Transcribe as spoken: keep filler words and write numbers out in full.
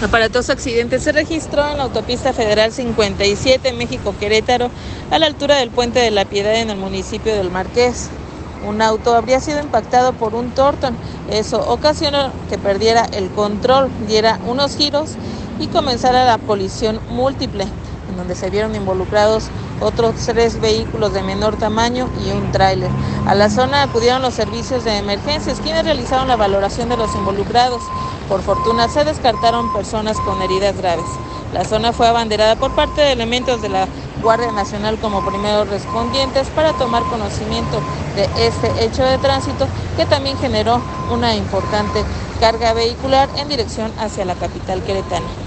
Aparatoso accidente se registró en la autopista federal cincuenta y siete México-Querétaro, a la altura del Puente de la Piedad en el municipio del Marqués. Un auto habría sido impactado por un Torton. Eso ocasionó que perdiera el control, diera unos giros y comenzara la colisión múltiple, en donde se vieron involucrados otros tres vehículos de menor tamaño y un tráiler. A la zona acudieron los servicios de emergencias, quienes realizaron la valoración de los involucrados. Por fortuna se descartaron personas con heridas graves. La zona fue abanderada por parte de elementos de la Guardia Nacional como primeros respondientes para tomar conocimiento de este hecho de tránsito, que también generó una importante carga vehicular en dirección hacia la capital queretana.